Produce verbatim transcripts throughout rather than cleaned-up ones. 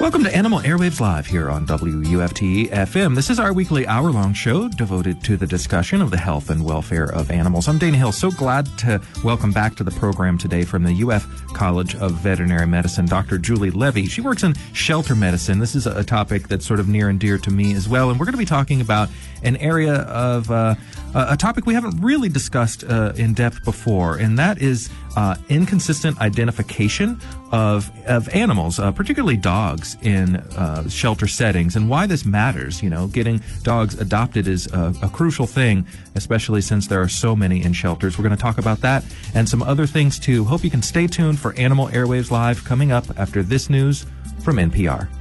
Welcome to Animal Airwaves Live here on W U F T F M. This is our weekly hour-long show devoted to the discussion of the health and welfare of animals. I'm Dana Hill. So glad to welcome back to the program today from the U F College of Veterinary Medicine, Doctor Julie Levy. She works in shelter medicine. This is a topic that's sort of near and dear to me as well. And we're going to be talking about an area of uh, a topic we haven't really discussed uh, in depth before, and that is uh, inconsistent identification of of animals, uh, particularly dogs, in uh, shelter settings, and why this matters. You know, getting dogs adopted is a, a crucial thing, especially since there are so many in shelters. We're going to talk about that and some other things too. Hope you can stay tuned for Animal Airwaves Live coming up after this news from N P R.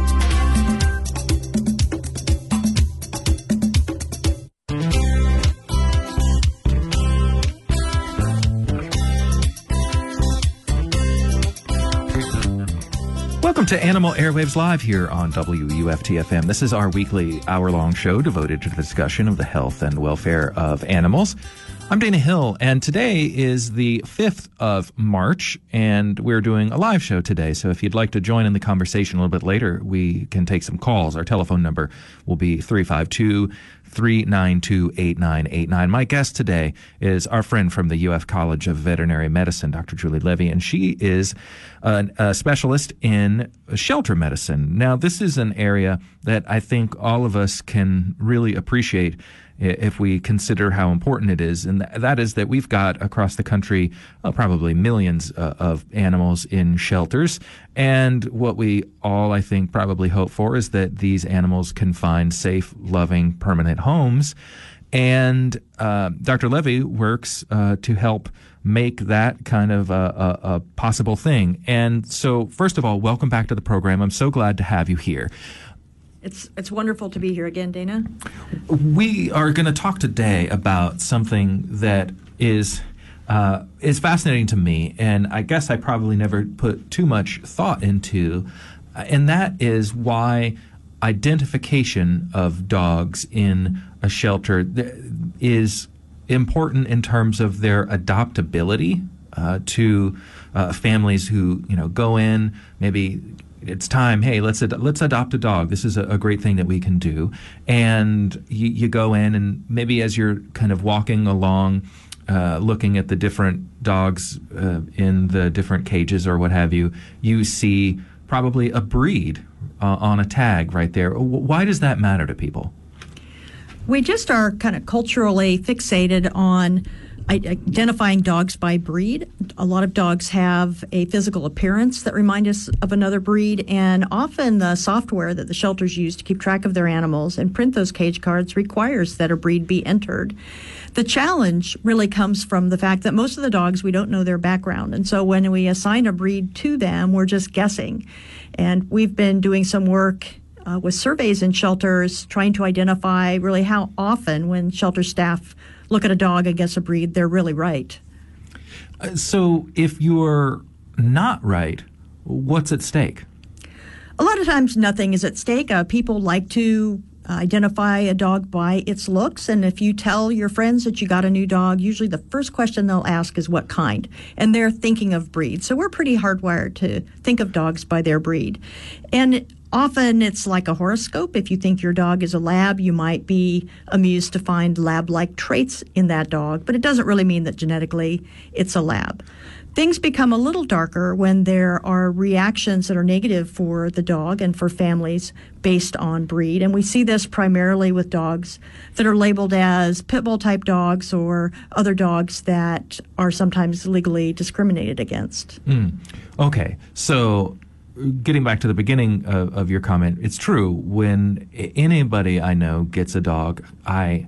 Welcome to Animal Airwaves Live here on W U F T F M. This is our weekly hour-long show devoted to the discussion of the health and welfare of animals. I'm Dana Hill, and today is the fifth of March, and we're doing a live show today. So if you'd like to join in the conversation a little bit later, we can take some calls. Our telephone number will be three five two, three nine two, eight nine eight nine. My guest today is our friend from the U F College of Veterinary Medicine, Doctor Julie Levy, and she is a, a specialist in shelter medicine. Now, this is an area that I think all of us can really appreciate if we consider how important it is, and that is that we've got across the country uh, probably millions uh, of animals in shelters, and what we all, I think, probably hope for is that these animals can find safe, loving, permanent homes, and uh, Doctor Levy works uh, to help make that kind of a, a, a possible thing. And so, first of all, welcome back to the program. I'm so glad to have you here. It's it's wonderful to be here again, Dana. We are going to talk today about something that is uh, is fascinating to me, and I guess I probably never put too much thought into, uh, and that is why identification of dogs in a shelter th- is important in terms of their adoptability uh, to uh, families who, you know, go in, maybe it's time, hey, let's ad- let's adopt a dog. This is a, a great thing that we can do. And you, you go in, and maybe as you're kind of walking along, uh, looking at the different dogs uh, in the different cages or what have you, you see probably a breed uh, on a tag right there. Why does that matter to people? We just are kind of culturally fixated on identifying dogs by breed. A lot of dogs have a physical appearance that remind us of another breed, and often the software that the shelters use to keep track of their animals and print those cage cards requires that a breed be entered. The challenge really comes from the fact that most of the dogs, we don't know their background, and so when we assign a breed to them, we're just guessing. And we've been doing some work uh, with surveys in shelters trying to identify really how often when shelter staff look at a dog and guess a breed, they're really right. Uh, so if you're not right, what's at stake? A lot of times nothing is at stake. Uh, people like to identify a dog by its looks, and if you tell your friends that you got a new dog, usually the first question they'll ask is what kind, and they're thinking of breed. So we're pretty hardwired to think of dogs by their breed. And often it's like a horoscope. If you think your dog is a lab, you might be amused to find lab-like traits in that dog, but it doesn't really mean that genetically it's a lab. Things become a little darker when there are reactions that are negative for the dog and for families based on breed, and we see this primarily with dogs that are labeled as pit bull type dogs or other dogs that are sometimes legally discriminated against. Mm. Okay, so getting back to the beginning of, of your comment, it's true. When anybody I know gets a dog, I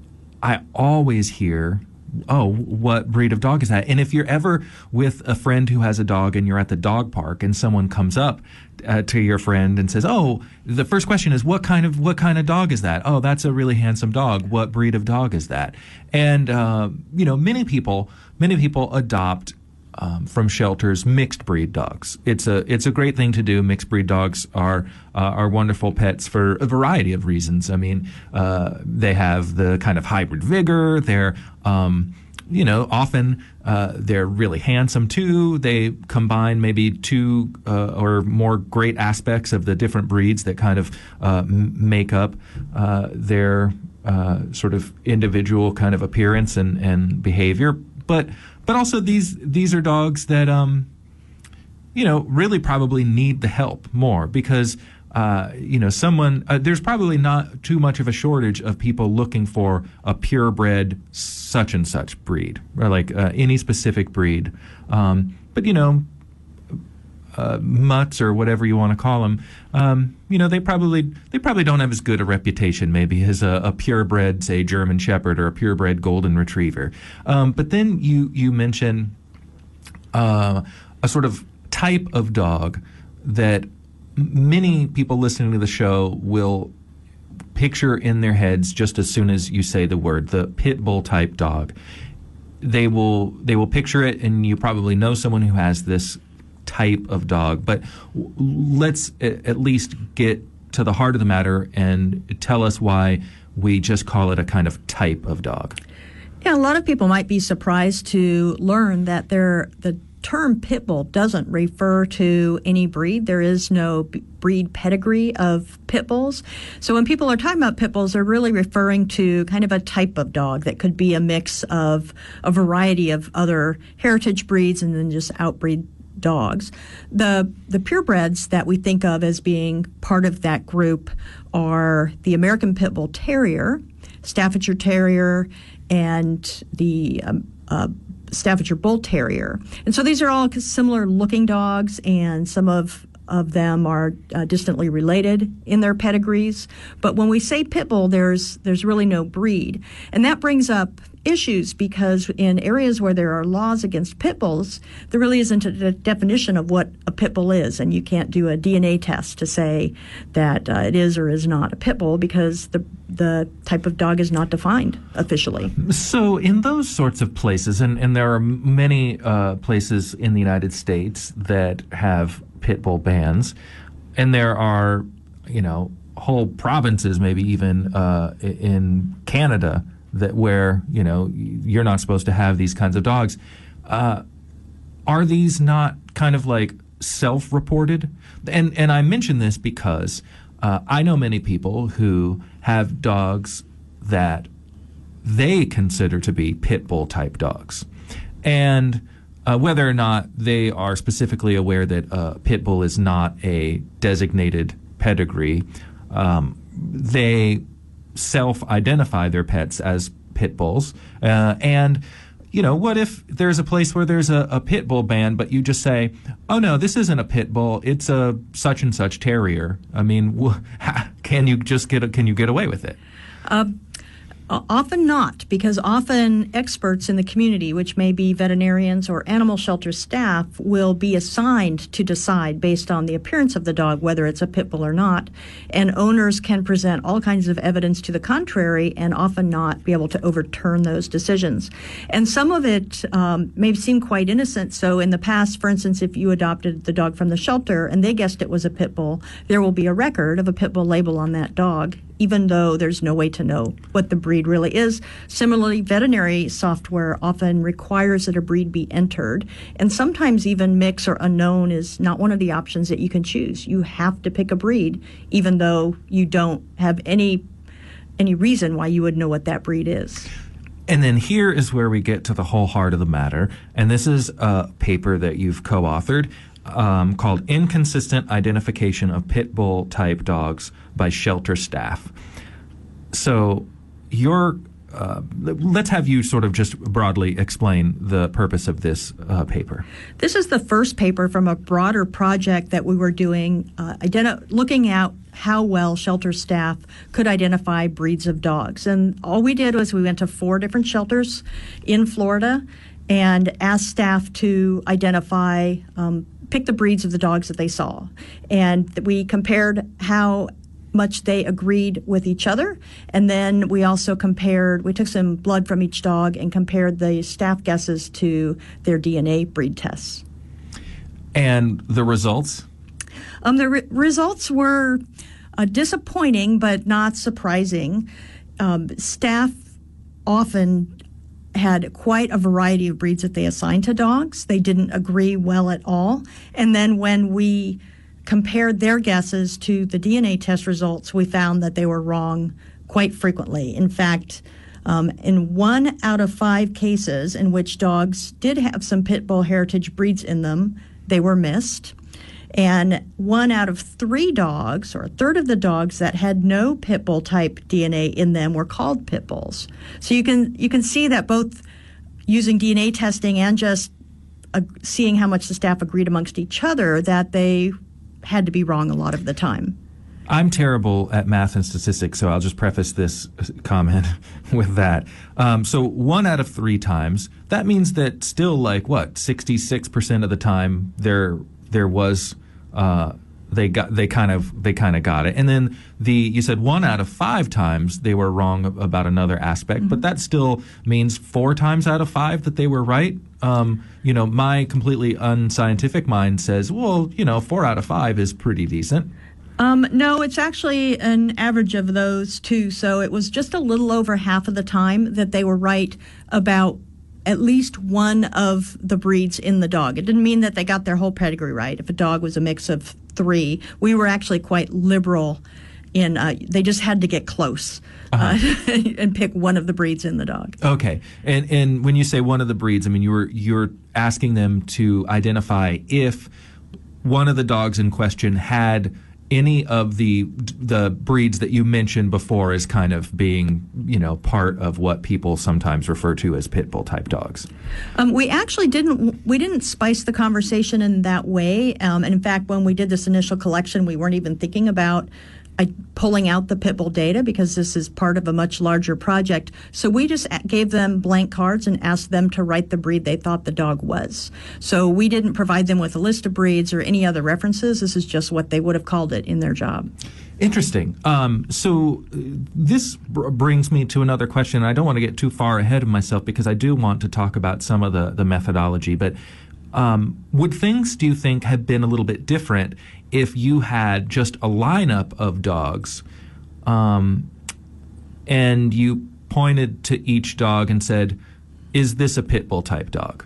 I always hear, oh, what breed of dog is that? And if you're ever with a friend who has a dog and you're at the dog park and someone comes up uh, to your friend and says, oh, the first question is, what kind of what kind of dog is that? Oh, that's a really handsome dog. What breed of dog is that? And, uh, you know, many people, many people adopt Um, from shelters mixed breed dogs. It's a it's a great thing to do. Mixed breed dogs are uh, are wonderful pets for a variety of reasons. I mean, uh, they have the kind of hybrid vigor. They're um, you know, often uh, they're really handsome too. They combine maybe two uh, or more great aspects of the different breeds that kind of uh, m- make up uh, their uh, sort of individual kind of appearance and, and behavior. But but also these these are dogs that um, you know, really probably need the help more because. Uh, you know, someone, uh, there's probably not too much of a shortage of people looking for a purebred such and such breed, or like uh, any specific breed. Um, but, you know, uh, mutts or whatever you want to call them, um, you know, they probably they probably don't have as good a reputation maybe as a, a purebred, say, German Shepherd or a purebred Golden Retriever. Um, but then you, you mention uh, a sort of type of dog that many people listening to the show will picture in their heads just as soon as you say the word, the pit bull type dog. They will they will picture it, and you probably know someone who has this type of dog. But w- let's a- at least get to the heart of the matter and tell us why we just call it a kind of type of dog. Yeah, a lot of people might be surprised to learn that they're the term pit bull doesn't refer to any breed. There is no b- breed pedigree of pit bulls. So when people are talking about pit bulls, they're really referring to kind of a type of dog that could be a mix of a variety of other heritage breeds and then just outbreed dogs. The the purebreds that we think of as being part of that group are the American Pit Bull Terrier, Staffordshire Terrier, and the um, uh, Staffordshire Bull Terrier. And so these are all similar looking dogs, and some of of them are uh, distantly related in their pedigrees. But when we say pit bull, there's there's really no breed. And that brings up issues because in areas where there are laws against pit bulls, there really isn't a de- definition of what a pit bull is. And you can't do a D N A test to say that uh, it is or is not a pit bull because the the type of dog is not defined officially. So in those sorts of places, and, and there are many uh, places in the United States that have pit bull bans, and there are, you know, whole provinces, maybe even uh, in Canada, that where, you know, you're not supposed to have these kinds of dogs. Uh, are these not kind of like self-reported? And and I mention this because uh, I know many people who have dogs that they consider to be pit bull type dogs. And uh, whether or not they are specifically aware that uh, pit bull is not a designated pedigree, um, they self-identify their pets as pit bulls. Uh, and, you know, what if there's a place where there's a, a pit bull ban, but you just say, oh, no, this isn't a pit bull, it's a such and such terrier. I mean, wh- can you just get a, can you get away with it? Um, Often not, because often experts in the community, which may be veterinarians or animal shelter staff, will be assigned to decide based on the appearance of the dog whether it's a pit bull or not. And owners can present all kinds of evidence to the contrary and often not be able to overturn those decisions. And some of it um, may seem quite innocent. So in the past, for instance, if you adopted the dog from the shelter and they guessed it was a pit bull, there will be a record of a pit bull label on that dog, even though there's no way to know what the breed really is. Similarly, veterinary software often requires that a breed be entered, and sometimes even mix or unknown is not one of the options that you can choose. You have to pick a breed, even though you don't have any any reason why you would know what that breed is. And then here is where we get to the whole heart of the matter, and this is a paper that you've co-authored um, called Inconsistent Identification of Pit Bull Type Dogs by Shelter Staff. So your uh, let's have you sort of just broadly explain the purpose of this uh, paper. This is the first paper from a broader project that we were doing, uh, identi- looking at how well shelter staff could identify breeds of dogs. And all we did was we went to four different shelters in Florida and asked staff to identify, um, pick the breeds of the dogs that they saw. And we compared how much they agreed with each other. And then we also compared, we took some blood from each dog and compared the staff guesses to their D N A breed tests. And the results? Um, the re- results were uh, disappointing, but not surprising. Um, staff often had quite a variety of breeds that they assigned to dogs. They didn't agree well at all. And then when we compared their guesses to the D N A test results, we found that they were wrong quite frequently. In fact, um, in one out of five cases in which dogs did have some pit bull heritage breeds in them, they were missed. And one out of three dogs, or a third of the dogs that had no pit bull type D N A in them, were called pit bulls. So you can you can see that both using D N A testing and just uh, seeing how much the staff agreed amongst each other, that they had to be wrong a lot of the time. I'm terrible at math and statistics, so I'll just preface this comment with that. Um, so one out of three times, that means that still like, what, sixty-six percent of the time there there was, uh, they got, they kind of, they kind of got it. And then the, you said one out of five times they were wrong about another aspect, mm-hmm. but that still means four times out of five that they were right. Um, you know, my completely unscientific mind says, well, you know, four out of five is pretty decent. Um, no, it's actually an average of those two. So it was just a little over half of the time that they were right about at least one of the breeds in the dog. It didn't mean that they got their whole pedigree right. If a dog was a mix of three, we were actually quite liberal in, uh, they just had to get close uh-huh. uh, and pick one of the breeds in the dog. Okay. And and when you say one of the breeds, I mean, you were, you're asking them to identify if one of the dogs in question had any of the the breeds that you mentioned before as kind of being, you know, part of what people sometimes refer to as pit bull type dogs? Um, we actually didn't we didn't spice the conversation in that way. Um, and in fact, when we did this initial collection, we weren't even thinking about uh, pulling out the pit bull data, because this is part of a much larger project. So we just gave them blank cards and asked them to write the breed they thought the dog was. So we didn't provide them with a list of breeds or any other references. This is just what they would have called it in their job. Interesting. Um, so uh, this br- brings me to another question. I don't want to get too far ahead of myself, because I do want to talk about some of the, the methodology. But um, would things, do you think, have been a little bit different if you had just a lineup of dogs um, and you pointed to each dog and said, is this a pit bull type dog?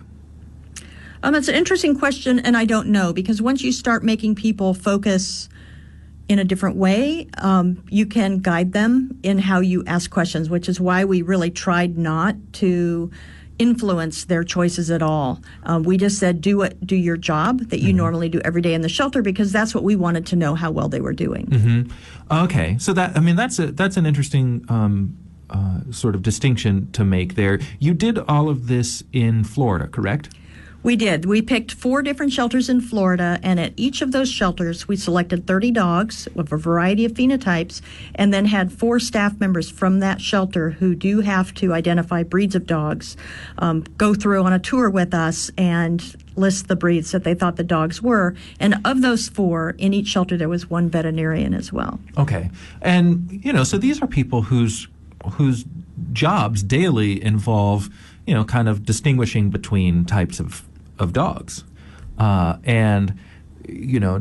Um, it's an interesting question, and I don't know, because once you start making people focus in a different way, um, you can guide them in how you ask questions, which is why we really tried not to influence their choices at all. Um, we just said, do what, do your job that you mm-hmm. normally do every day in the shelter, because that's what we wanted to know how well they were doing. Mm-hmm. Okay, so that, I mean, that's a that's an interesting um, uh, sort of distinction to make there. You did all of this in Florida, correct? We did. We picked four different shelters in Florida, and at each of those shelters, we selected thirty dogs with a variety of phenotypes, and then had four staff members from that shelter who do have to identify breeds of dogs, um, go through on a tour with us and list the breeds that they thought the dogs were. And of those four, in each shelter, there was one veterinarian as well. Okay. And, you know, so these are people whose whose jobs daily involve, you know, kind of distinguishing between types of of dogs, uh, and you know,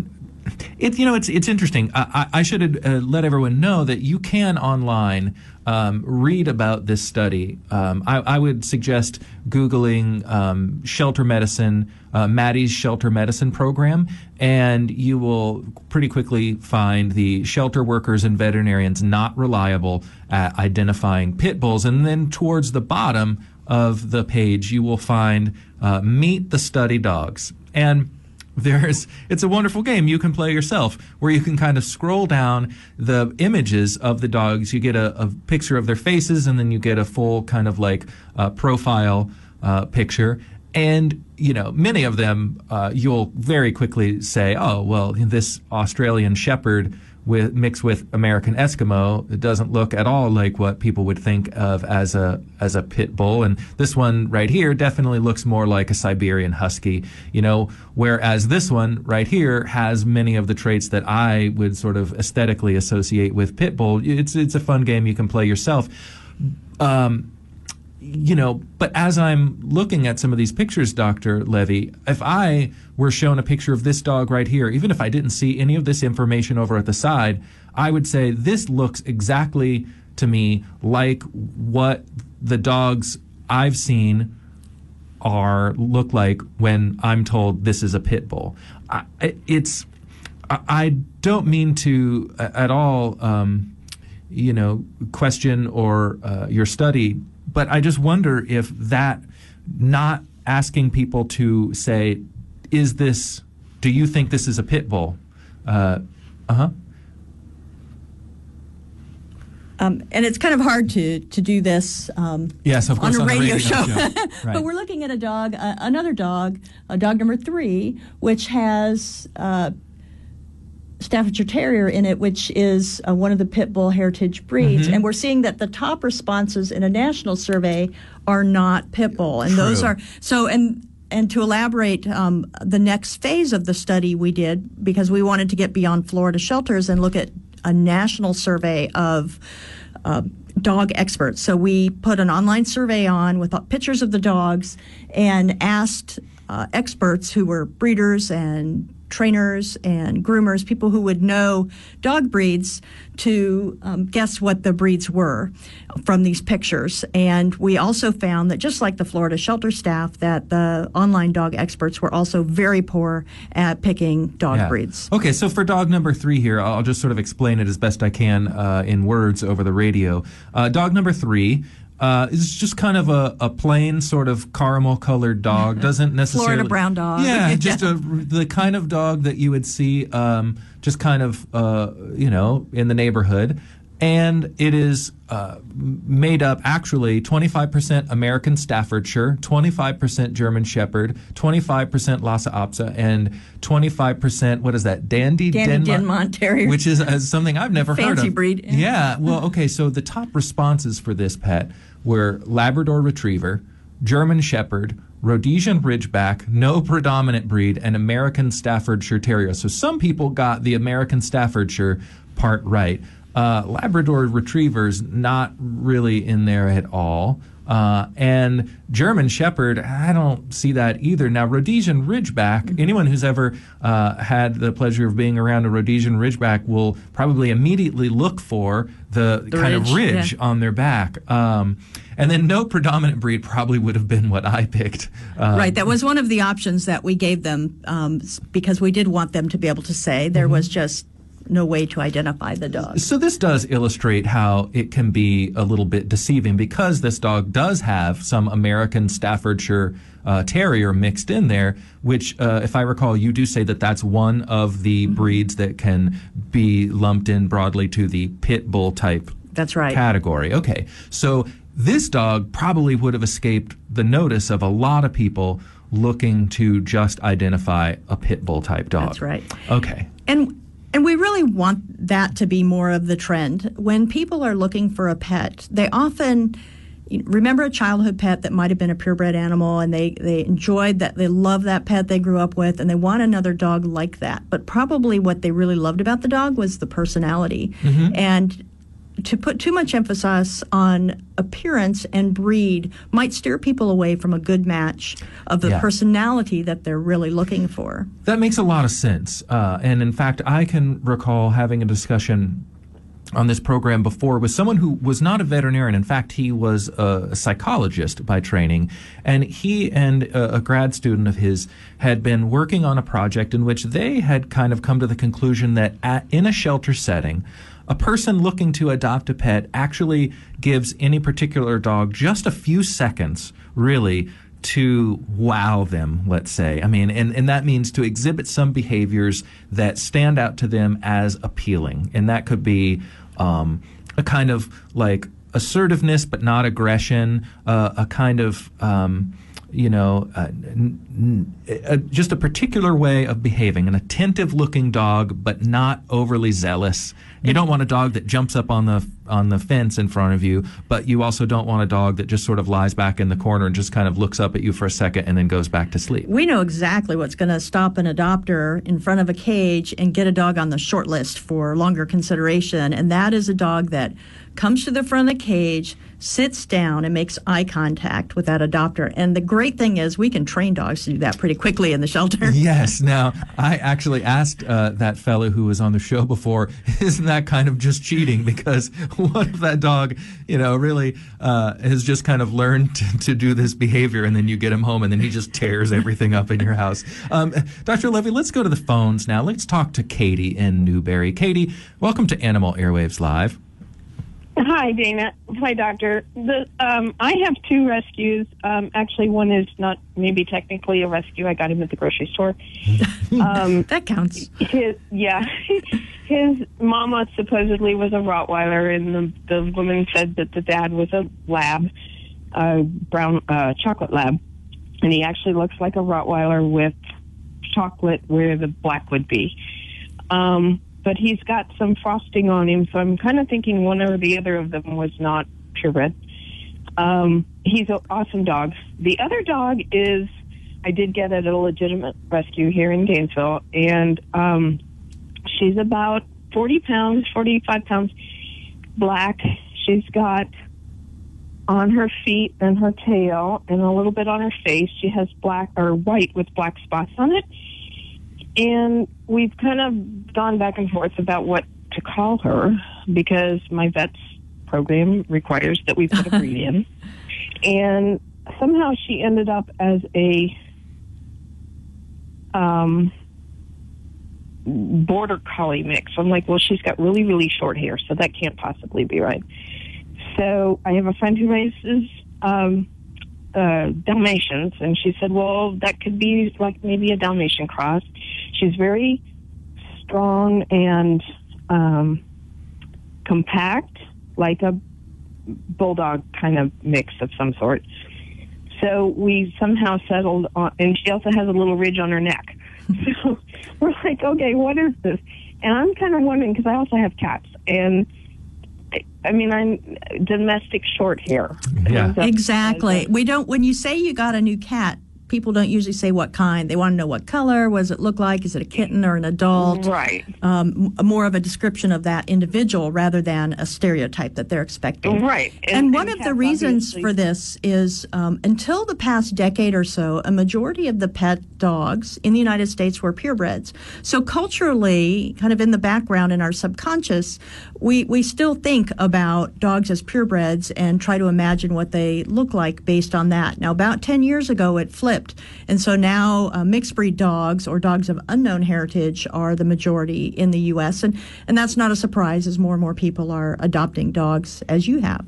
it you know it's it's interesting. I, I should uh, let everyone know that you can online um, read about this study. Um, I, I would suggest Googling um, shelter medicine, uh, Maddie's shelter medicine program, and you will pretty quickly find the shelter workers and veterinarians not reliable at identifying pit bulls, and then towards the bottom of the page, you will find uh, Meet the Study Dogs. And there's, it's a wonderful game you can play yourself, where you can kind of scroll down the images of the dogs. You get a, a picture of their faces, and then you get a full kind of like uh, profile uh, picture. And, you know, many of them uh, you'll very quickly say, oh, well, this Australian Shepherd with mixed with American Eskimo, it doesn't look at all like what people would think of as a as a pit bull. And this one right here definitely looks more like a Siberian Husky, you know, whereas this one right here has many of the traits that I would sort of aesthetically associate with pit bull. It's it's a fun game you can play yourself. Um, You know, but as I'm looking at some of these pictures, Doctor Levy, if I were shown a picture of this dog right here, even if I didn't see any of this information over at the side, I would say this looks exactly to me like what the dogs I've seen are look like when I'm told this is a pit bull. I, it's I don't mean to at all, um, you know, question or uh, your study, but I just wonder if that not asking people to say, is this, do you think this is a pit bull? Uh huh. Um, and it's kind of hard to, to do this um, yes, of course, on a on radio, radio show. show. Right. But we're looking at a dog, uh, another dog, uh, dog number three, which has uh, Staffordshire Terrier in it, which is uh, one of the pit bull heritage breeds. Mm-hmm. And we're seeing that the top responses in a national survey are not pit bull. And True. Those are, so, and And to elaborate, um, the next phase of the study we did, because we wanted to get beyond Florida shelters and look at a national survey of uh, dog experts. So we put an online survey on with pictures of the dogs and asked uh, experts who were breeders and trainers and groomers, people who would know dog breeds, to um, guess what the breeds were from these pictures. And we also found that, just like the Florida shelter staff, that the online dog experts were also very poor at picking dog yeah. breeds. Okay, so for dog number three here, I'll just sort of explain it as best I can uh, in words over the radio. Uh, dog number three Uh, is just kind of a, a plain sort of caramel-colored dog. Doesn't necessarily Florida brown dog. Yeah, just a, the kind of dog that you would see um, just kind of uh, you know in the neighborhood, and it is uh, made up actually twenty-five percent American Staffordshire, twenty-five percent German Shepherd, twenty-five percent Lhasa Apso, and twenty-five percent what is that? Dandy, Dandy Denmark, Denmark Terrier, which is uh, something I've never heard of. Fancy breed. Yeah. yeah. Well, okay. So the top responses for this pet were Labrador Retriever, German Shepherd, Rhodesian Ridgeback, no predominant breed, and American Staffordshire Terrier. So some people got the American Staffordshire part right. Uh, Labrador Retrievers not really in there at all. Uh, and German Shepherd, I don't see that either. Now, Rhodesian Ridgeback, mm-hmm. anyone who's ever uh, had the pleasure of being around a Rhodesian Ridgeback will probably immediately look for the, the kind ridge, of ridge yeah. on their back. Um, and then no predominant breed probably would have been what I picked. Um, right. That was one of the options that we gave them um, because we did want them to be able to say. There mm-hmm. was just no way to identify the dog. So this does illustrate how it can be a little bit deceiving, because this dog does have some American Staffordshire uh, Terrier mixed in there, which, uh, if I recall, you do say that that's one of the mm-hmm. breeds that can be lumped in broadly to the pit bull type that's right. category. Okay. So this dog probably would have escaped the notice of a lot of people looking to just identify a pit bull type dog. That's right. Okay. And And we really want that to be more of the trend. When people are looking for a pet, they often you know, remember a childhood pet that might have been a purebred animal, and they, they enjoyed that, they love that pet they grew up with, and they want another dog like that. But probably what they really loved about the dog was the personality. Mm-hmm. And to put too much emphasis on appearance and breed might steer people away from a good match of the yeah. personality that they're really looking for. That makes a lot of sense. Uh, and in fact, I can recall having a discussion on this program before with someone who was not a veterinarian. In fact, he was a psychologist by training, and he and a, a grad student of his had been working on a project in which they had kind of come to the conclusion that at, in a shelter setting, a person looking to adopt a pet actually gives any particular dog just a few seconds, really, to wow them, let's say. I mean, and, and that means to exhibit some behaviors that stand out to them as appealing. And that could be um, a kind of like assertiveness, but not aggression, uh, a kind of... Um, you know, uh, n- n- uh, just a particular way of behaving, an attentive-looking dog, but not overly zealous. You don't want a dog that jumps up on the on the fence in front of you, but you also don't want a dog that just sort of lies back in the corner and just kind of looks up at you for a second and then goes back to sleep. We know exactly what's going to stop an adopter in front of a cage and get a dog on the short list for longer consideration, and that is a dog that comes to the front of the cage, sits down, and makes eye contact with that adopter. And the great thing is we can train dogs to do that pretty quickly in the shelter. Yes. Now, I actually asked uh, that fellow who was on the show before, isn't that kind of just cheating? Because what if that dog, you know, really uh, has just kind of learned to, to do this behavior, and then you get him home and then he just tears everything up in your house? Um, Doctor Levy, let's go to the phones now. Let's talk to Katie in Newberry. Katie, welcome to Animal Airwaves Live. Hi, Dana. Hi, Doctor. The, um, I have two rescues. Um, actually, one is not maybe technically a rescue. I got him at the grocery store. Um, that counts. His, yeah. His mama supposedly was a Rottweiler, and the, the woman said that the dad was a lab, a brown uh, chocolate lab. And he actually looks like a Rottweiler with chocolate where the black would be. Um But he's got some frosting on him, so I'm kind of thinking one or the other of them was not purebred. Um, he's an awesome dog. The other dog is, I did get at a legitimate rescue here in Gainesville, and um, she's about forty pounds, forty-five pounds, black. She's got on her feet and her tail and a little bit on her face, she has black or white with black spots on it. And we've kind of gone back and forth about what to call her because my vet's program requires that we put a breed in. And somehow she ended up as a um, border collie mix. I'm like, well, she's got really, really short hair, so that can't possibly be right. So I have a friend who raises um, uh, Dalmatians, and she said, well, that could be like maybe a Dalmatian cross. She's very strong and um, compact, like a bulldog kind of mix of some sort. So we somehow settled on, and she also has a little ridge on her neck. So we're like, okay, what is this? And I'm kind of wondering, because I also have cats, and I mean, I'm domestic short hair. Yeah, exactly. We don't, when you say you got a new cat, people don't usually say what kind. They want to know what color, what does it look like, is it a kitten or an adult? Right. Um, more of a description of that individual rather than a stereotype that they're expecting. Right. And, and one and of the reasons obviously. for this is um, until the past decade or so, a majority of the pet dogs in the United States were purebreds. So culturally, kind of in the background in our subconscious, we, we still think about dogs as purebreds and try to imagine what they look like based on that. Now, about ten years ago, it flipped. And so now uh, mixed breed dogs or dogs of unknown heritage are the majority in the U S. And, and that's not a surprise as more and more people are adopting dogs, as you have.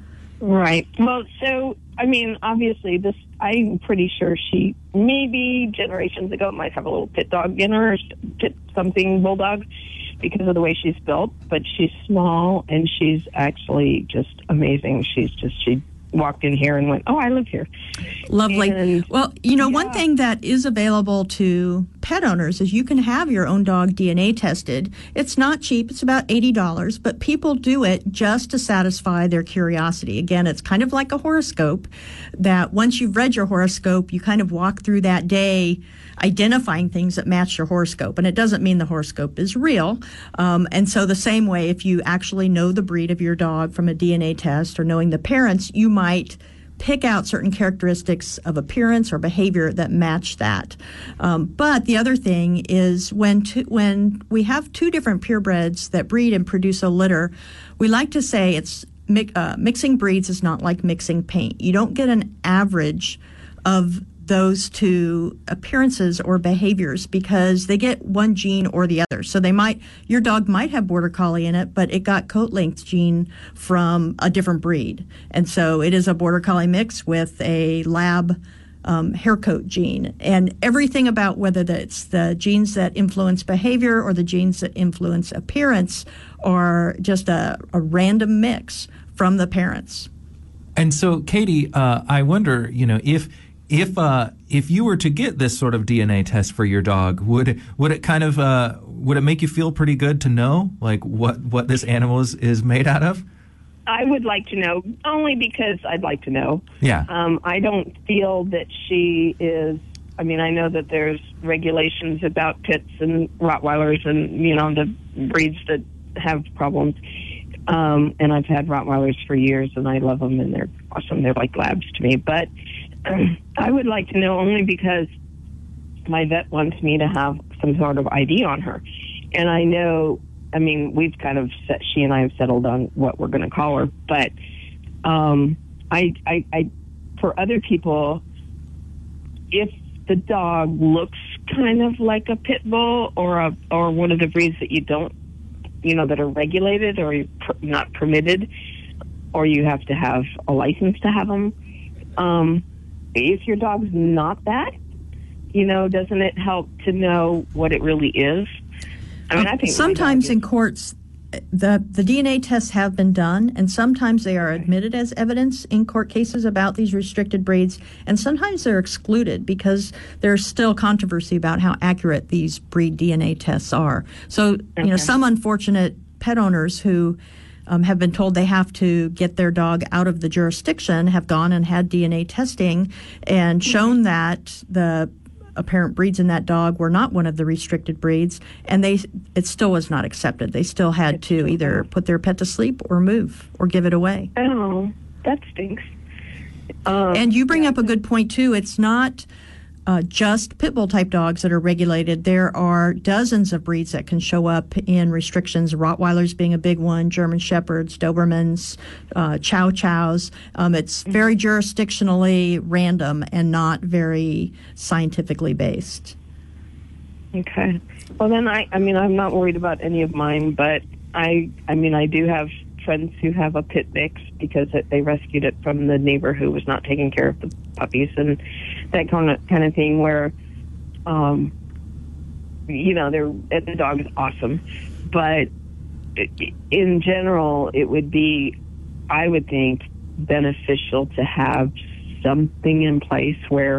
Right. Well, so, I mean, obviously, this, I'm pretty sure she maybe generations ago might have a little pit dog in her, or pit something bulldog, because of the way she's built. But she's small, and she's actually just amazing. She's just, she walked in here and went, oh, I live here. Lovely. And, well, you know, yeah. one thing that is available to pet owners is you can have your own dog D N A tested. It's not cheap. It's about eighty dollars, but people do it just to satisfy their curiosity. Again, it's kind of like a horoscope that once you've read your horoscope, you kind of walk through that day identifying things that match your horoscope. And it doesn't mean the horoscope is real. Um, and so the same way, if you actually know the breed of your dog from a D N A test or knowing the parents, you might pick out certain characteristics of appearance or behavior that match that. Um, but the other thing is when two, when we have two different purebreds that breed and produce a litter, we like to say it's mi- uh, mixing breeds is not like mixing paint. You don't get an average of those two appearances or behaviors because they get one gene or the other. So they might, your dog might have border collie in it, but it got coat length gene from a different breed. And so it is a border collie mix with a lab um, hair coat gene. And everything about whether it's the genes that influence behavior or the genes that influence appearance are just a, a random mix from the parents. And so, Katie, uh, I wonder, you know, if If uh, if you were to get this sort of D N A test for your dog, would it, would it kind of uh, would it make you feel pretty good to know like what, what this animal is, is made out of? I would like to know, only because I'd like to know. Yeah. Um, I don't feel that she is. I mean, I know that there's regulations about pits and Rottweilers and you know the breeds that have problems. Um, and I've had Rottweilers for years, and I love them, and they're awesome. They're like labs to me, but. I would like to know only because my vet wants me to have some sort of I D on her. And I know I mean, we've kind of set, she and I have settled on what we're going to call her. But um, I, I, I, for other people, if the dog looks kind of like a pit bull or a or one of the breeds that you don't, you know, that are regulated or not permitted, or you have to have a license to have them. Um, if your dog's not that, you know, doesn't it help to know what it really is? I mean, I think sometimes in courts, the the D N A tests have been done, and sometimes they are admitted as evidence in court cases about these restricted breeds, and sometimes they're excluded because there's still controversy about how accurate these breed D N A tests are. So, okay. you know, some unfortunate pet owners who um, have been told they have to get their dog out of the jurisdiction have gone and had D N A testing and shown that the apparent breeds in that dog were not one of the restricted breeds, and they it still was not accepted. They still had it's to either put their pet to sleep or move or give it away. Oh, that stinks. Um, and you bring up a good point, too. It's not uh, just pit bull type dogs that are regulated. There are dozens of breeds that can show up in restrictions, Rottweilers being a big one, German Shepherds, Dobermans, uh, Chow Chows. Um, it's very jurisdictionally random and not very scientifically based. Okay. Well, then I, I mean, I'm not worried about any of mine, but I, I mean, I do have friends who have a pit mix because it, they rescued it from the neighbor who was not taking care of the puppies and that kind of kind of thing. Where, um, you know, they're the dog is awesome, but in general, it would be, I would think, beneficial to have something in place where,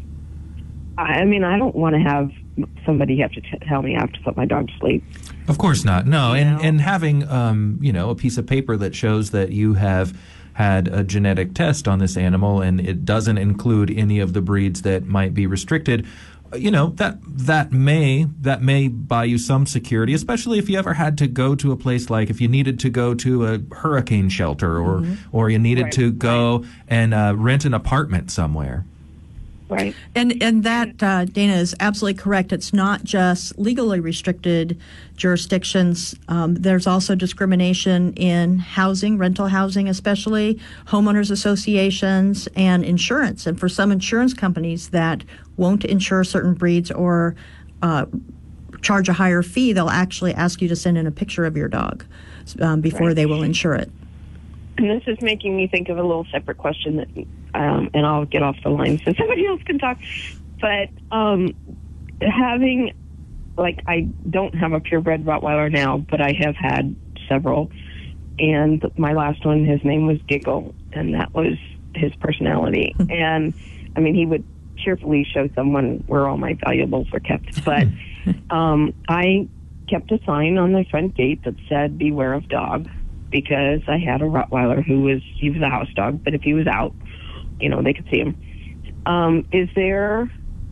I mean, I don't want to have somebody have to t- tell me I have to put my dog to sleep. Of course not. No, You and know? and having um, you know, a piece of paper that shows that you have had a genetic test on this animal and it doesn't include any of the breeds that might be restricted, you know, that that may that may buy you some security, especially if you ever had to go to a place, like if you needed to go to a hurricane shelter or mm-hmm. or you needed Right. to go Right. and uh, rent an apartment somewhere. Right. And and that, uh, Dana, is absolutely correct. It's not just legally restricted jurisdictions. Um, there's also discrimination in housing, rental housing especially, homeowners associations, and insurance. And for some insurance companies that won't insure certain breeds or uh, charge a higher fee, they'll actually ask you to send in a picture of your dog um, before Right. they will insure it. And this is making me think of a little separate question that, um, and I'll get off the line so somebody else can talk. But um, having, like, I don't have a purebred Rottweiler now, but I have had several. And my last one, his name was Giggle, and that was his personality. And, I mean, he would cheerfully show someone where all my valuables were kept. But um, I kept a sign on the front gate that said, "Beware of dog," because I had a Rottweiler who was, he was a house dog, but if he was out, you know, they could see him. Um, is there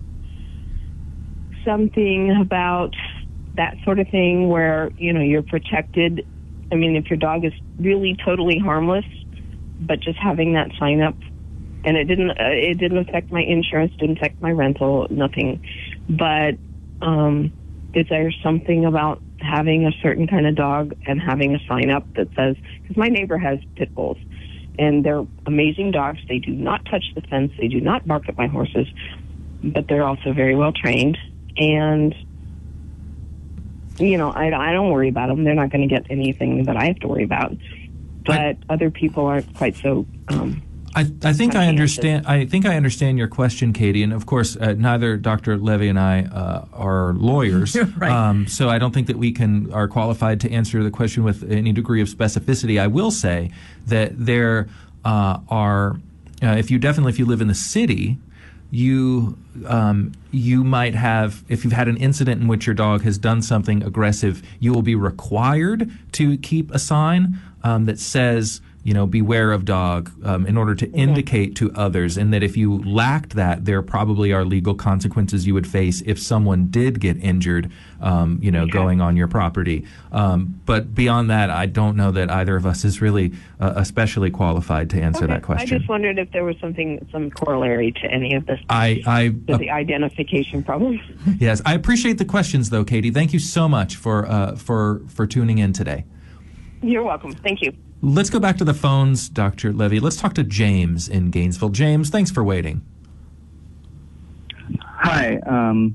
something about that sort of thing where, you know, you're protected? I mean, if your dog is really totally harmless, but just having that sign up, and it didn't, uh, it didn't affect my insurance, didn't affect my rental, nothing. But um, is there something about having a certain kind of dog and having a sign up that says, because my neighbor has pit bulls and they're amazing dogs. They do not touch the fence. They do not bark at my horses, but they're also very well trained. And, you know, I, I don't worry about them. They're not going to get anything that I have to worry about. But I, other people aren't quite so um I, I think I understand. I think I understand your question, Katie. And of course, uh, neither Doctor Levy and I uh, are lawyers, right. um, so I don't think that we can are qualified to answer the question with any degree of specificity. I will say that there uh, are, uh, if you definitely if you live in the city, you um, you might have, if you've had an incident in which your dog has done something aggressive, you will be required to keep a sign um, that says, you know, beware of dog, um, in order to mm-hmm. indicate to others, and that if you lacked that, there probably are legal consequences you would face if someone did get injured, um, you know, okay. going on your property. Um, but beyond that, I don't know that either of us is really uh, especially qualified to answer okay. that question. I just wondered if there was something, some corollary to any of this. I, I to the identification problem. Yes, I appreciate the questions, though, Katie. Thank you so much for uh, for for tuning in today. You're welcome. Thank you. Let's go back to the phones, Doctor Levy. Let's talk to James in Gainesville. James, thanks for waiting. Hi. Um,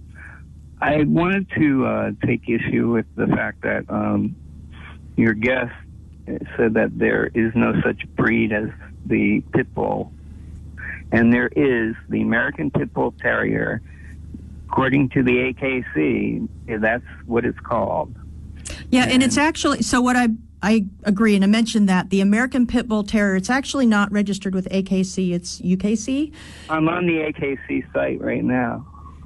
I wanted to uh, take issue with the fact that um, your guest said that there is no such breed as the pit bull. And there is the American Pit Bull Terrier. According to the A K C, that's what it's called. Yeah, and, and it's actually, so what I I agree, and I mentioned that the American Pit Bull Terrier, it's actually not registered with A K C, it's U K C. I'm on the A K C site right now,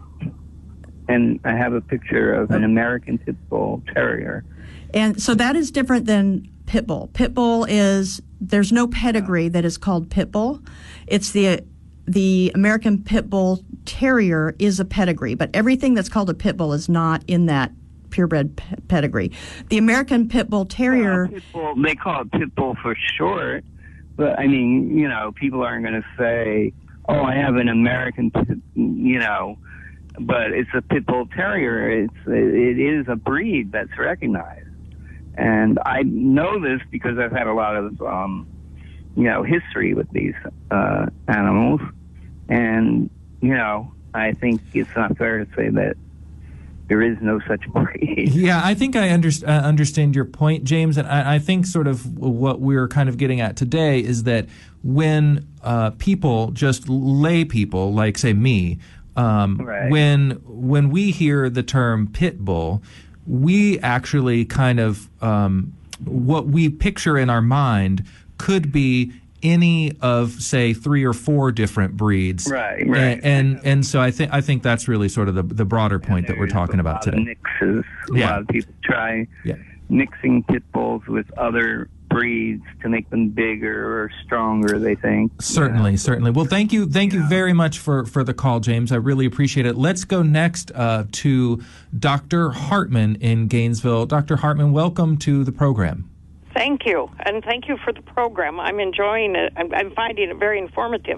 and I have a picture of an American Pit Bull Terrier. And so that is different than Pit Bull. Pit Bull is, there's no pedigree that is called Pit Bull. It's the the American Pit Bull Terrier is a pedigree, but everything that's called a Pit Bull is not in that purebred pe- pedigree. The American Pit Bull Terrier... Well, pit bull, they call it Pit Bull for short, but I mean, you know, people aren't going to say, oh, I have an American, pit, you know, but it's a Pit Bull Terrier. It's It is a breed that's recognized. And I know this because I've had a lot of, um, you know, history with these uh, animals. And, you know, I think it's not fair to say that there is no such breed. Yeah, I think I under, uh, understand your point, James, and I, I think sort of what we're kind of getting at today is that when uh, people, just lay people, like, say, me, um, right. when when we hear the term pit bull, we actually kind of, um, what we picture in our mind could be any of, say, three or four different breeds, right? Right. And and, and so I think I think that's really sort of the the broader point that we're talking about today. Mixes. A yeah. lot of people try yeah. mixing pit bulls with other breeds to make them bigger or stronger. They think. Certainly, yeah. certainly. Well, thank you, thank yeah. you very much for for the call, James. I really appreciate it. Let's go next uh, to Doctor Hartman in Gainesville. Doctor Hartman, welcome to the program. Thank you, and thank you for the program. I'm enjoying it. I'm, I'm finding it very informative.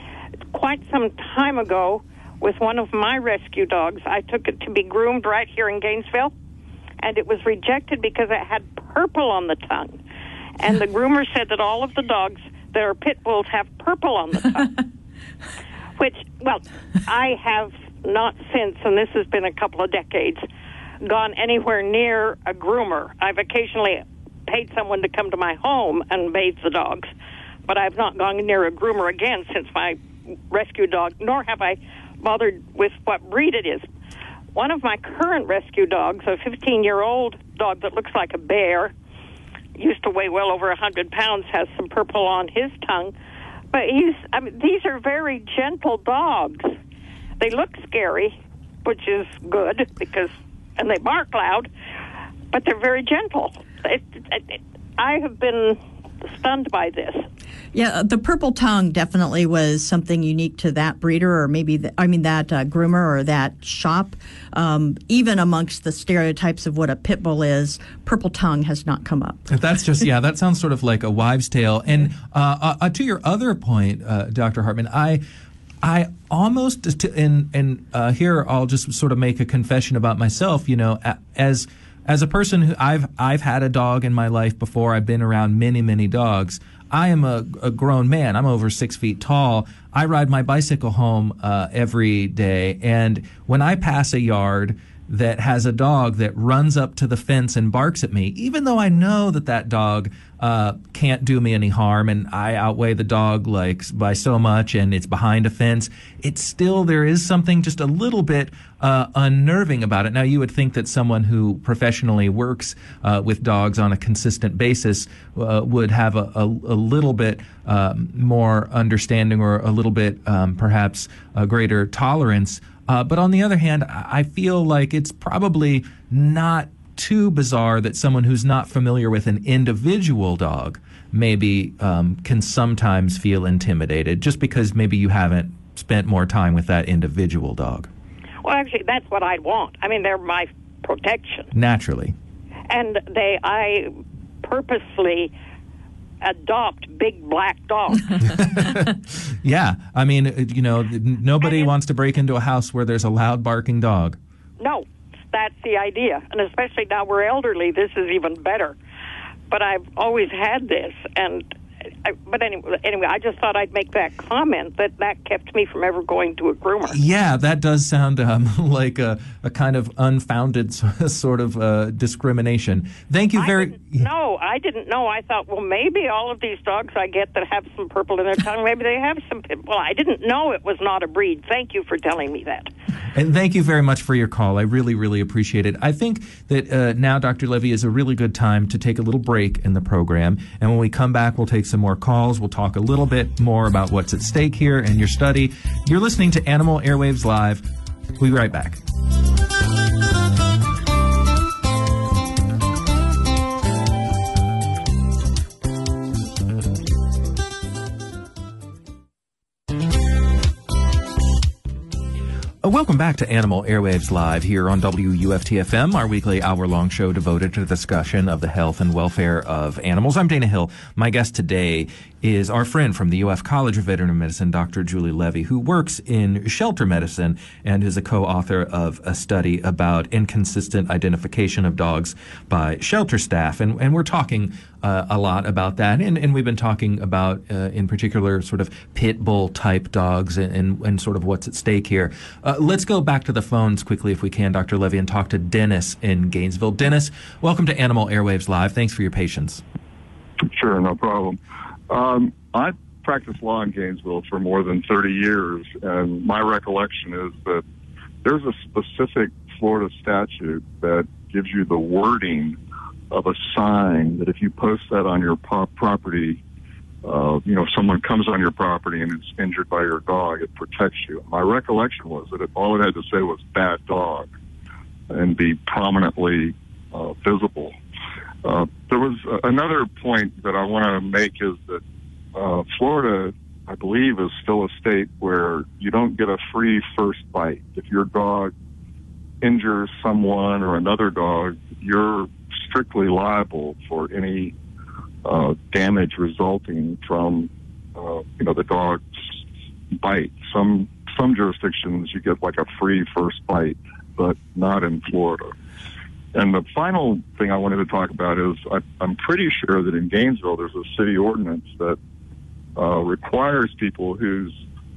Quite some time ago, with one of my rescue dogs, I took it to be groomed right here in Gainesville, and it was rejected because it had purple on the tongue. And the groomer said that all of the dogs that are pit bulls have purple on the tongue. Which, well, I have not since, and this has been a couple of decades, gone anywhere near a groomer. I've occasionally paid someone to come to my home and bathe the dogs, but I've not gone near a groomer again since my rescue dog, nor have I bothered with what breed it is. One of my current rescue dogs, a fifteen-year-old dog that looks like a bear, used to weigh well over one hundred pounds, has some purple on his tongue, but he's, I mean, these are very gentle dogs. They look scary, which is good, because, and they bark loud, but they're very gentle. It, it, it, I have been stunned by this. Yeah, the purple tongue definitely was something unique to that breeder, or maybe, the, I mean, that uh, groomer or that shop. Um, even amongst the stereotypes of what a pit bull is, purple tongue has not come up. That's just, yeah, that sounds sort of like a wives' tale. And uh, uh, to your other point, uh, Doctor Hartman, I... I almost, and and uh, here I'll just sort of make a confession about myself. You know, as as a person who I've I've had a dog in my life before. I've been around many many dogs. I am a, a grown man. I'm over six feet tall. I ride my bicycle home uh, every day, and when I pass a yard that has a dog that runs up to the fence and barks at me, even though I know that that dog uh, can't do me any harm, and I outweigh the dog like by so much, and it's behind a fence, it's still, there is something just a little bit uh, unnerving about it. Now, you would think that someone who professionally works uh, with dogs on a consistent basis uh, would have a, a, a little bit um, more understanding, or a little bit um, perhaps a greater tolerance. Uh, but on the other hand, I feel like it's probably not too bizarre that someone who's not familiar with an individual dog maybe um, can sometimes feel intimidated just because maybe you haven't spent more time with that individual dog. Well, actually, that's what I'd want. I mean, they're my protection. Naturally. And they, I purposely adopt big black dogs. Yeah. I mean, you know, nobody wants to break into a house where there's a loud barking dog. No, that's the idea. And especially now we're elderly, this is even better. But I've always had this, and I, but anyway, anyway, I just thought I'd make that comment that that kept me from ever going to a groomer. Yeah, that does sound um, like a, a kind of unfounded sort of uh, discrimination. Thank you very... I no, I didn't know. I thought, well, maybe all of these dogs I get that have some purple in their tongue, maybe they have some... Well, I didn't know it was not a breed. Thank you for telling me that. And thank you very much for your call. I really, really appreciate it. I think that uh, now, Doctor Levy, is a really good time to take a little break in the program. And when we come back, we'll take some more calls. We'll talk a little bit more about what's at stake here in your study. You're listening to Animal Airwaves Live. We'll be right back. Welcome back to Animal Airwaves Live here on W U F T F M, our weekly hour-long show devoted to the discussion of the health and welfare of animals. I'm Dana Hill. My guest today is our friend from the U F College of Veterinary Medicine, Doctor Julie Levy, who works in shelter medicine and is a co-author of a study about inconsistent identification of dogs by shelter staff. And, and we're talking uh, a lot about that. And, and we've been talking about, uh, in particular, sort of pit bull type dogs and, and, and sort of what's at stake here. Uh, let's go back to the phones quickly, if we can, Doctor Levy, and talk to Dennis in Gainesville. Dennis, welcome to Animal Airwaves Live. Thanks for your patience. Sure, no problem. Um, I practiced law in Gainesville for more than thirty years, and my recollection is that there's a specific Florida statute that gives you the wording of a sign that if you post that on your po- property, uh, you know, if someone comes on your property and is injured by your dog, it protects you. My recollection was that it, all it had to say was bad dog and be prominently uh, visible. Uh, there was uh, another point that I want to make is that uh, Florida, I believe, is still a state where you don't get a free first bite. If your dog injures someone or another dog, you're strictly liable for any uh, damage resulting from, uh, you know, the dog's bite. Some some jurisdictions you get like a free first bite, but not in Florida. And the final thing I wanted to talk about is I, I'm pretty sure that in Gainesville there's a city ordinance that uh, requires people who's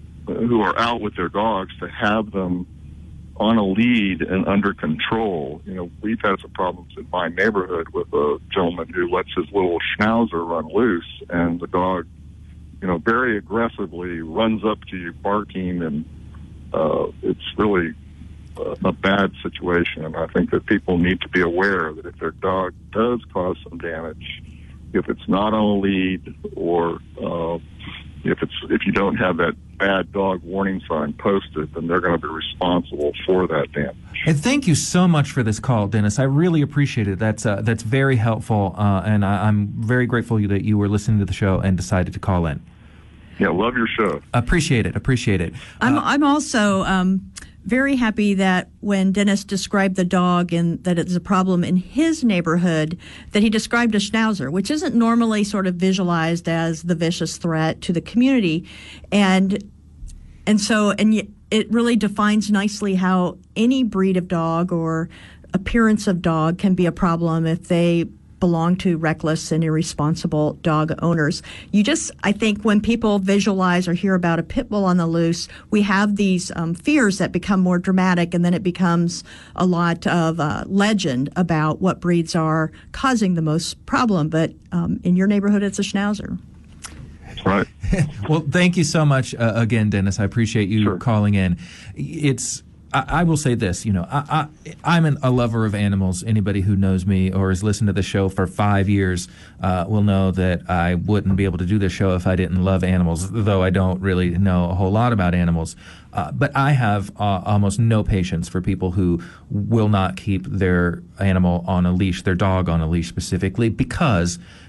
who are out with their dogs to have them on a lead and under control. You know, we've had some problems in my neighborhood with a gentleman who lets his little schnauzer run loose, and the dog, you know, very aggressively runs up to you barking, and uh, it's really a bad situation. And I think that people need to be aware that if their dog does cause some damage, if it's not on a lead or uh, if it's if you don't have that bad dog warning sign posted, then they're going to be responsible for that damage. And thank you so much for this call, Dennis. I really appreciate it. That's uh, that's very helpful, uh, and I, I'm very grateful that you were listening to the show and decided to call in. Yeah, love your show. Appreciate it. Appreciate it. I'm Uh, I'm also um, very happy that when Dennis described the dog and that it's a problem in his neighborhood, that he described a schnauzer, which isn't normally sort of visualized as the vicious threat to the community, and and so and y- it really defines nicely how any breed of dog or appearance of dog can be a problem if they belong to reckless and irresponsible dog owners. You just, I think when people visualize or hear about a pit bull on the loose, we have these um, fears that become more dramatic, and then it becomes a lot of uh, legend about what breeds are causing the most problem. But um, in your neighborhood, it's a schnauzer. That's right. Well, thank you so much uh, again, Dennis. I appreciate you Sure. calling in. It's I, I will say this, you know, I, I, I'm an, a lover of animals. Anybody who knows me or has listened to the show for five years uh, will know that I wouldn't be able to do this show if I didn't love animals, though I don't really know a whole lot about animals. Uh, but I have uh, almost no patience for people who will not keep their animal on a leash, their dog on a leash specifically, because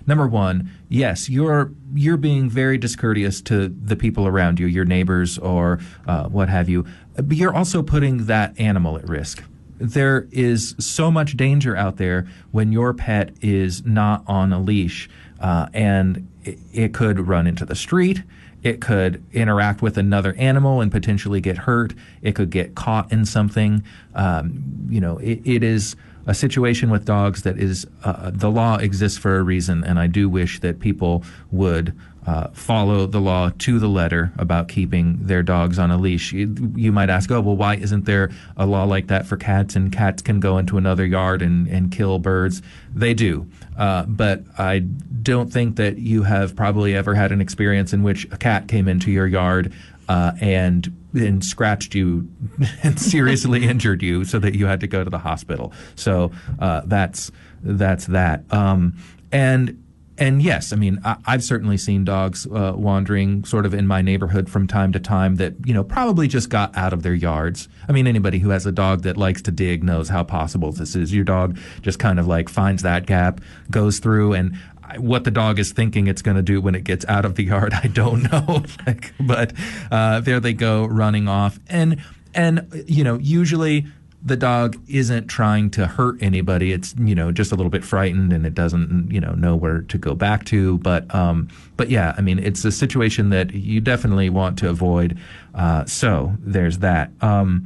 number one, yes, you're you're being very discourteous to the people around you, your neighbors or uh, what have you. But you're also putting that animal at risk. There is so much danger out there when your pet is not on a leash, uh, and it, it could run into the street. It could interact with another animal and potentially get hurt. It could get caught in something. Um, you know, it, it is a situation with dogs that is, uh, the law exists for a reason, and I do wish that people would uh, follow the law to the letter about keeping their dogs on a leash. You, you might ask, oh, well, why isn't there a law like that for cats? And cats can go into another yard and, and kill birds. They do. Uh, but I don't think that you have probably ever had an experience in which a cat came into your yard uh, and and scratched you and seriously injured you so that you had to go to the hospital. So uh, that's that's that. Um, and and yes, I mean, I, I've certainly seen dogs uh, wandering sort of in my neighborhood from time to time that, you know, probably just got out of their yards. I mean, anybody who has a dog that likes to dig knows how possible this is. Your dog just kind of like finds that gap, goes through, and what the dog is thinking it's going to do when it gets out of the yard, I don't know. like, but uh, there they go running off. And, and you know, usually the dog isn't trying to hurt anybody. It's, you know, just a little bit frightened and it doesn't, you know, know where to go back to. But, um, but yeah, I mean, it's a situation that you definitely want to avoid. Uh, so there's that. Um,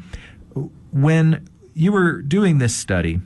when you were doing this study,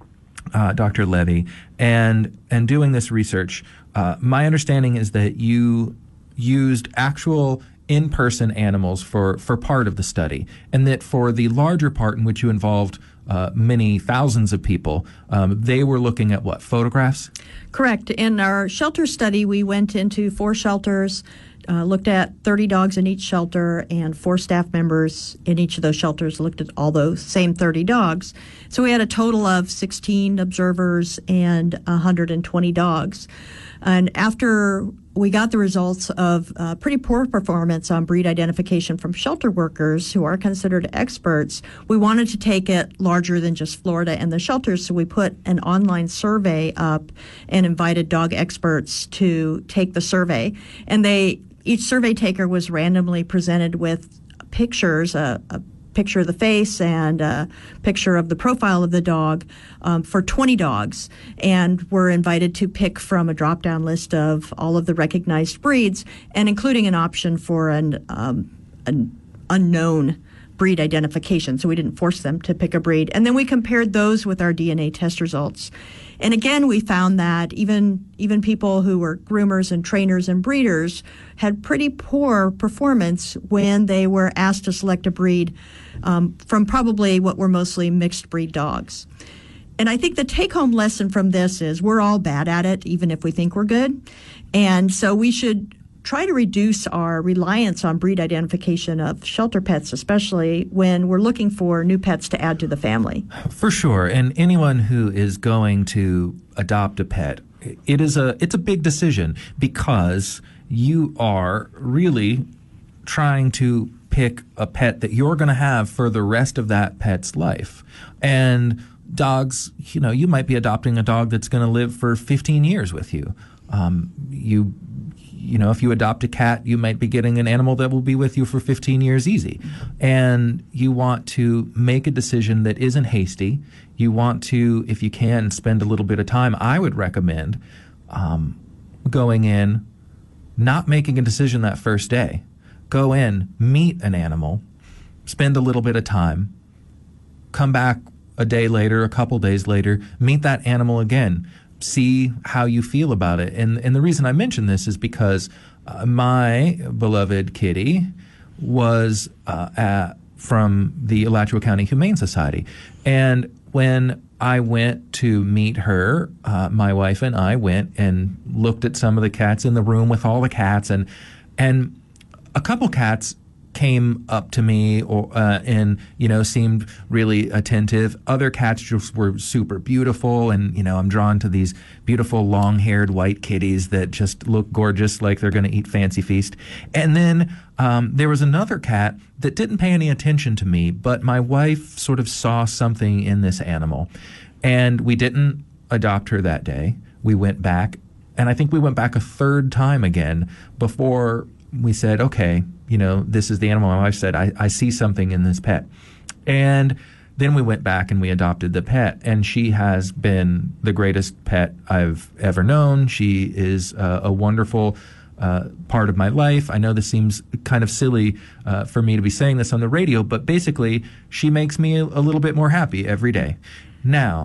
Uh, Doctor Levy, and and doing this research, uh, my understanding is that you used actual in-person animals for, for part of the study, and that for the larger part in which you involved uh, many thousands of people, um, they were looking at what, photographs? Correct. In our shelter study, we went into four shelters, Uh, looked at thirty dogs in each shelter, and four staff members in each of those shelters looked at all those same thirty dogs. So we had a total of sixteen observers and one hundred twenty dogs. And after we got the results of uh, pretty poor performance on breed identification from shelter workers who are considered experts, we wanted to take it larger than just Florida and the shelters. So we put an online survey up and invited dog experts to take the survey. And they each survey taker was randomly presented with pictures, a, a picture of the face and a picture of the profile of the dog um, for twenty dogs, and were invited to pick from a drop-down list of all of the recognized breeds, and including an option for an, um, an unknown breed identification. So we didn't force them to pick a breed. And then we compared those with our D N A test results. And again, we found that even even people who were groomers and trainers and breeders had pretty poor performance when they were asked to select a breed um, from probably what were mostly mixed breed dogs. And I think the take-home lesson from this is we're all bad at it, even if we think we're good. And so we should try to reduce our reliance on breed identification of shelter pets, especially when we're looking for new pets to add to the family. For sure. And anyone who is going to adopt a pet, it is a it's a big decision, because you are really trying to pick a pet that you're going to have for the rest of that pet's life. And dogs, you know, you might be adopting a dog that's going to live for fifteen years with you. Um, you You know, if you adopt a cat, you might be getting an animal that will be with you for fifteen years easy. And you want to make a decision that isn't hasty. You want to, if you can, spend a little bit of time. I would recommend um, going in, not making a decision that first day. Go in, meet an animal, spend a little bit of time, come back a day later, a couple days later, meet that animal again. See how you feel about it. And and the reason I mention this is because uh, my beloved kitty was uh, at, from the Alachua County Humane Society. And when I went to meet her, uh, my wife and I went and looked at some of the cats in the room with all the cats. And, and a couple cats came up to me or uh, and you know seemed really attentive. Other cats just were super beautiful, and you know I'm drawn to these beautiful long-haired white kitties that just look gorgeous, like they're going to eat fancy feast. And then um, there was another cat that didn't pay any attention to me, but my wife sort of saw something in this animal, and we didn't adopt her that day. We went back And I think we went back a third time again before we said, okay, you know, this is the animal. My wife said, I, I see something in this pet. And then we went back and we adopted the pet. And she has been the greatest pet I've ever known. She is uh, a wonderful uh, part of my life. I know this seems kind of silly uh, for me to be saying this on the radio, but basically she makes me a, a little bit more happy every day. Now,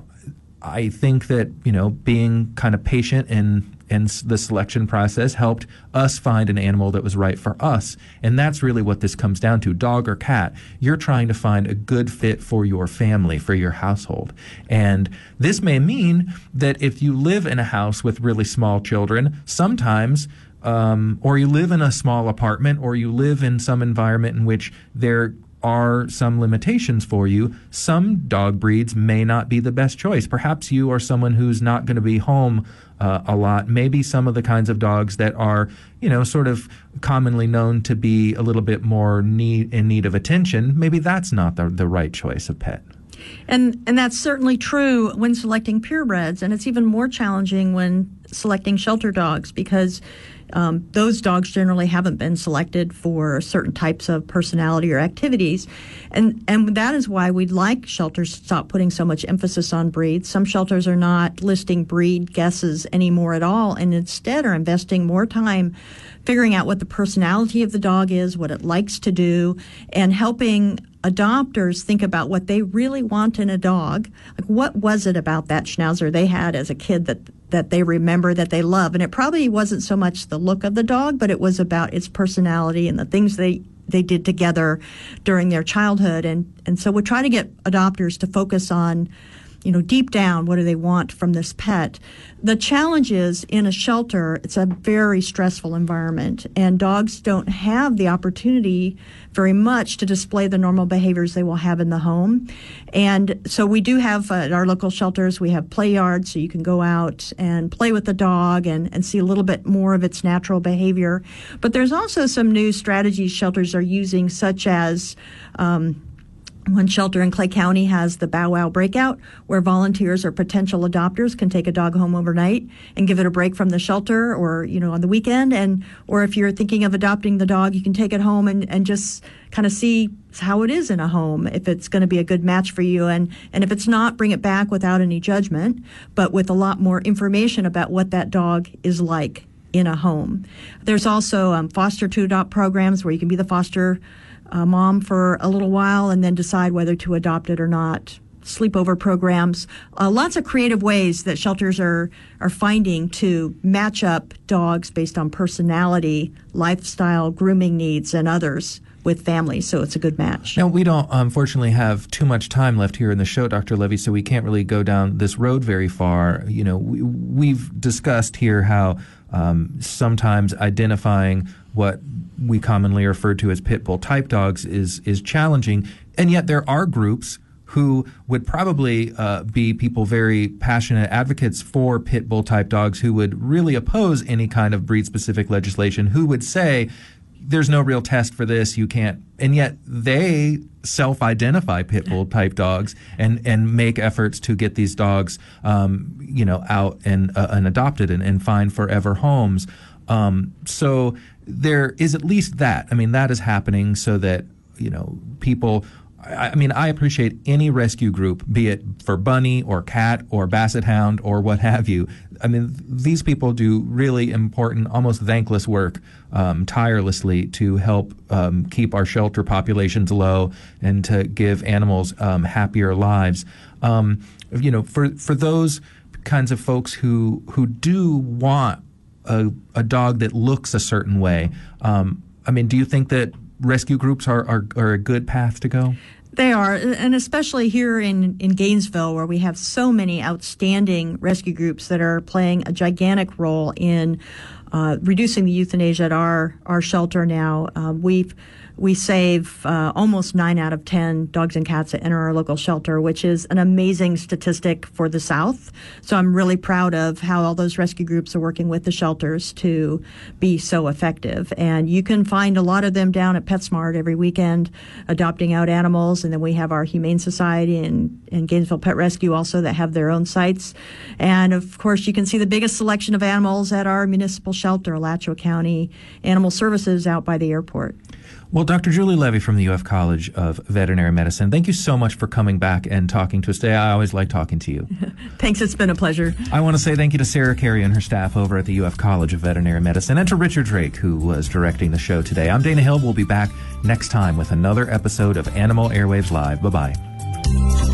I think that, you know, being kind of patient and and the selection process helped us find an animal that was right for us. And that's really what this comes down to, dog or cat. You're trying to find a good fit for your family, for your household. And this may mean that if you live in a house with really small children, sometimes, um, or you live in a small apartment, or you live in some environment in which there are some limitations for you, some dog breeds may not be the best choice. Perhaps you are someone who's not going to be home uh, a lot. Maybe some of the kinds of dogs that are, you know, sort of commonly known to be a little bit more need, in need of attention, maybe that's not the, the right choice of pet. And and that's certainly true when selecting purebreds, and it's even more challenging when selecting shelter dogs because um, those dogs generally haven't been selected for certain types of personality or activities. And, and that is why we'd like shelters to stop putting so much emphasis on breeds. Some shelters are not listing breed guesses anymore at all, and instead are investing more time figuring out what the personality of the dog is, what it likes to do, and helping adopters think about what they really want in a dog. Like, what was it about that Schnauzer they had as a kid that that they remember, that they love? And it probably wasn't so much the look of the dog, but it was about its personality and the things they they did together during their childhood. And and so we try to get adopters to focus on, you know, deep down, what do they want from this pet? The challenge is, in a shelter, it's a very stressful environment, and dogs don't have the opportunity very much to display the normal behaviors they will have in the home. And so we do have, uh, at our local shelters, we have play yards, so you can go out and play with the dog and, and see a little bit more of its natural behavior. But there's also some new strategies shelters are using, such as um, one shelter in Clay County has the Bow Wow Breakout, where volunteers or potential adopters can take a dog home overnight and give it a break from the shelter, or, you know, on the weekend. And or if you're thinking of adopting the dog, you can take it home and, and just kind of see how it is in a home, if it's going to be a good match for you. And, and if it's not, bring it back without any judgment, but with a lot more information about what that dog is like in a home. There's also um, foster to adopt programs where you can be the foster Uh, mom for a little while and then decide whether to adopt it or not. Sleepover programs, uh, lots of creative ways that shelters are are finding to match up dogs based on personality, lifestyle, grooming needs, and others with families, so it's a good match. Now, we don't, unfortunately, have too much time left here in the show, Doctor Levy, so we can't really go down this road very far. You know, we, we've discussed here how um, sometimes identifying what we commonly refer to as pit bull type dogs is is challenging, and yet there are groups who would probably uh, be people very passionate advocates for pit bull type dogs who would really oppose any kind of breed specific legislation, who would say there's no real test for this, you can't, and yet they self-identify pit bull type dogs and and make efforts to get these dogs um, you know out and uh, and adopted and, and find forever homes. Um, so there is at least that. I mean, that is happening so that, you know, people, I, I mean, I appreciate any rescue group, be it for bunny or cat or basset hound or what have you. I mean, these people do really important, almost thankless work um, tirelessly to help um, keep our shelter populations low and to give animals um, happier lives. Um, you know, for, for those kinds of folks who, who do want A, a dog that looks a certain way. Um, I mean, do you think that rescue groups are, are, are a good path to go? They are, and especially here in, in Gainesville, where we have so many outstanding rescue groups that are playing a gigantic role in uh, reducing the euthanasia at our, our shelter now. Uh, we've we save uh, almost nine out of ten dogs and cats that enter our local shelter, which is an amazing statistic for the South. So I'm really proud of how all those rescue groups are working with the shelters to be so effective. And you can find a lot of them down at PetSmart every weekend adopting out animals. And then we have our Humane Society and, and Gainesville Pet Rescue also that have their own sites. And of course, you can see the biggest selection of animals at our municipal shelter, Alachua County Animal Services out by the airport. Well, Doctor Julie Levy from the U F College of Veterinary Medicine, thank you so much for coming back and talking to us today. I always like talking to you. Thanks. It's been a pleasure. I want to say thank you to Sarah Carey and her staff over at the U F College of Veterinary Medicine, and to Richard Drake, who was directing the show today. I'm Dana Hill. We'll be back next time with another episode of Animal Airwaves Live. Bye-bye.